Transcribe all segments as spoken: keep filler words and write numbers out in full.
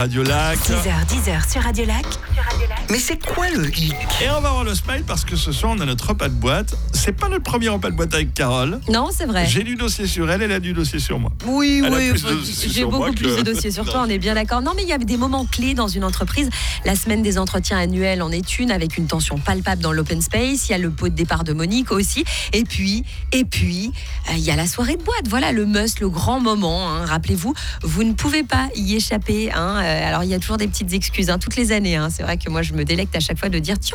Radio Lac. six heures, dix heures sur Radio Lac. Mais c'est quoi le hic? Et on va voir le smile parce que ce soir on a notre repas de boîte. C'est pas notre premier repas de boîte avec Carole. Non, c'est vrai. J'ai du dossier sur elle, elle a du dossier sur moi. Oui, Elle a oui, plus de enfin, dossiers j'ai sur moi beaucoup que- plus de dossiers sur toi, Non. on est bien d'accord. Non, mais il y a des moments clés dans une entreprise. La semaine des entretiens annuels en est une, avec une tension palpable dans l'open space. Il y a le pot de départ de Monique aussi. Et puis, et puis, euh, il y a la soirée de boîte. Voilà, le must, le grand moment. hein. Rappelez-vous, vous ne pouvez pas y échapper. hein. Euh, alors, il y a toujours des petites excuses, hein, toutes les années. hein. C'est vrai que moi, je me délecte à chaque fois de dire, tiens,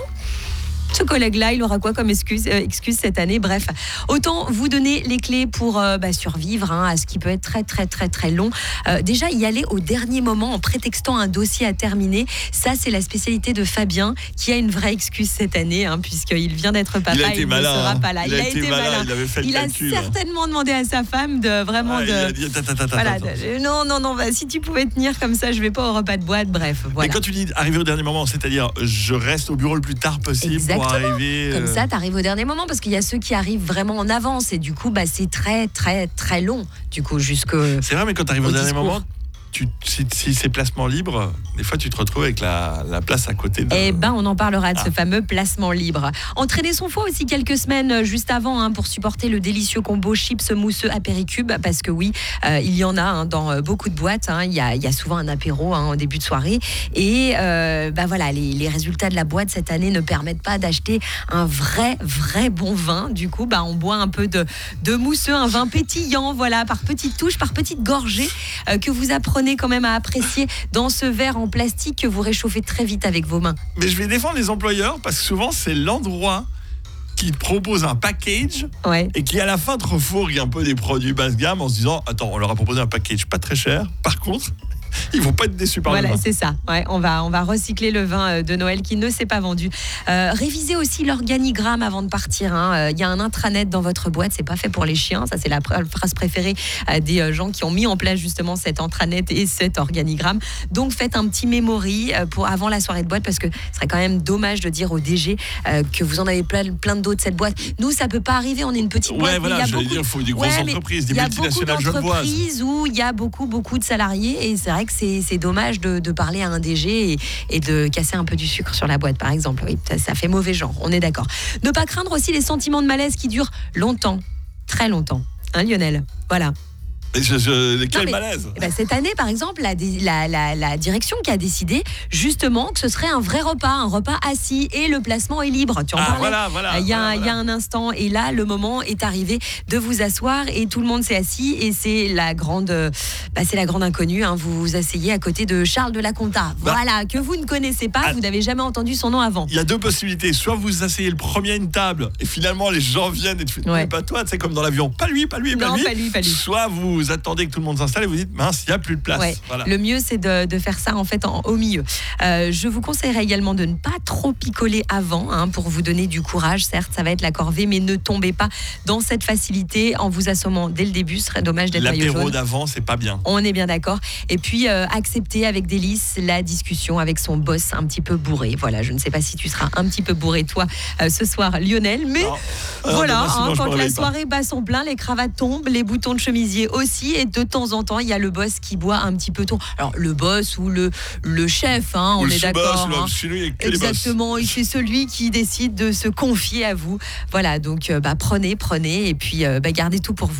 ce collègue-là, il aura quoi comme excuse, euh, excuse cette année? Bref, autant vous donner les clés pour euh, bah, survivre hein, à ce qui peut être très, très, très, très long. Euh, déjà, y aller au dernier moment en prétextant un dossier à terminer. Ça, c'est la spécialité de Fabien, qui a une vraie excuse cette année, hein, puisqu'il vient d'être papa. Il a été il malin, ne sera hein. pas là. Il a été malin, il avait fait le Il a calcul. certainement demandé à sa femme de vraiment Ah, de. il a dit, attends, attends, attends, Voilà, attends. de- non, non, non, bah, si tu pouvais tenir comme ça, je vais pas au repas de boîte. Bref, voilà. Mais quand tu dis arriver au dernier moment, c'est-à-dire je reste au bureau le plus tard possible Exactement. pour arriver. Comme euh, ça, tu arrives au dernier moment parce qu'il y a ceux qui arrivent vraiment en avance et du coup, bah, c'est très, très, très long. Du coup, jusque. C'est vrai, mais quand tu arrives au, Au dernier discours. moment, tu, si, si c'est placement libre, des fois tu te retrouves avec la, la place à côté de. Eh ben, on en parlera de ce Ah. fameux placement libre. Entraîner son foie aussi quelques semaines euh, juste avant hein, pour supporter le délicieux combo chips mousseux apéricube parce que oui, euh, il y en a hein, dans euh, beaucoup de boîtes. hein. Il y, a, il y a souvent un apéro hein, au début de soirée et euh, bah voilà, les, les résultats de la boîte cette année ne permettent pas d'acheter un vrai, vrai bon vin. Du coup, bah, on boit un peu de, de mousseux, un vin pétillant, voilà, par petites touches, par petites gorgées euh, que vous apprenez quand même à apprécier dans ce verre en plastique que vous réchauffez très vite avec vos mains. Mais je vais défendre les employeurs parce que souvent c'est l'endroit qui te propose un package Ouais. et qui à la fin te refourgue un peu des produits basse gamme en se disant attends, on leur a proposé un package pas très cher, par contre ils vont pas être déçus par Voilà, le vin. c'est ça. Ouais, on va, on va recycler le vin euh, de Noël qui ne s'est pas vendu. Euh, révisez aussi l'organigramme avant de partir. hein. Euh, Il y a un intranet dans votre boîte, c'est pas fait pour les chiens. Ça, c'est la pr- phrase préférée euh, des euh, gens qui ont mis en place justement cet intranet et cet organigramme. Donc, faites un petit memory euh, pour avant la soirée de boîte parce que ce serait quand même dommage de dire au D G euh, que vous en avez plein, plein d'autres cette boîte. Nous, ça peut pas arriver. On est une petite boîte. Ouais, mais voilà, il y a j'allais beaucoup dire, il faut des grosses Ouais, mais entreprises, des il y a beaucoup multinationales genevoises. d'entreprises où il y a beaucoup, beaucoup de salariés et c'est vrai que c'est, c'est dommage de, de parler à un D G et, et de casser un peu du sucre sur la boîte, par exemple. Oui, ça, ça fait mauvais genre, on est d'accord. Ne pas craindre aussi les sentiments de malaise qui durent longtemps, très longtemps. Hein, Lionel? Voilà. Et je- je- Non, quel mais- malaise. Eh ben, cette année, par exemple, la, dé- la, la, la direction qui a décidé justement que ce serait un vrai repas, un repas assis et le placement est libre. Tu en Ah parlais voilà, voilà. il y, a, voilà, il y voilà. a un instant et là le moment est arrivé de vous asseoir et tout le monde s'est assis et c'est la grande euh, bah, c'est la grande inconnue hein. Vous vous asseyez à côté de Charles de la Conta Bah. voilà, que vous ne connaissez pas, Ah. vous n'avez jamais entendu son nom avant. Il y a deux possibilités. Soit vous vous asseyez le premier à une table et finalement les gens viennent et tu fais Ouais. mais pas toi, c'est comme dans l'avion. Pas lui, pas lui, pas Non, lui. pas lui, pas lui. Soit vous attendez que tout le monde s'installe et vous dites mince, il n'y a plus de place. Ouais. Voilà. Le mieux, c'est de, de faire ça en fait en, au milieu. Euh, je vous conseillerais également de ne pas trop picoler avant hein, pour vous donner du courage. Certes, ça va être la corvée, mais ne tombez pas dans cette facilité en vous assommant dès le début. Ce serait dommage d'être maillot L'apéro jaune. d'avant, c'est pas bien. On est bien d'accord. Et puis, euh, accepter avec délice la discussion avec son boss un petit peu bourré. Voilà, je ne sais pas si tu seras un petit peu bourré, toi, euh, ce soir, Lionel. Mais Non. Ah, voilà, demain, sinon, hein, je me quand la réveille pas. soirée bat son plein, les cravates tombent, les boutons de chemisier aussi. Et de temps en temps, il y a le boss qui boit un petit peu trop. Alors, le boss ou le, le chef, hein, Ou on le est sous-boss, d'accord. ou le- hein. chez lui, il y a que les boss. Exactement, et c'est celui qui décide de se confier à vous. Voilà, donc euh, bah, prenez, prenez, et puis euh, bah, gardez tout pour vous.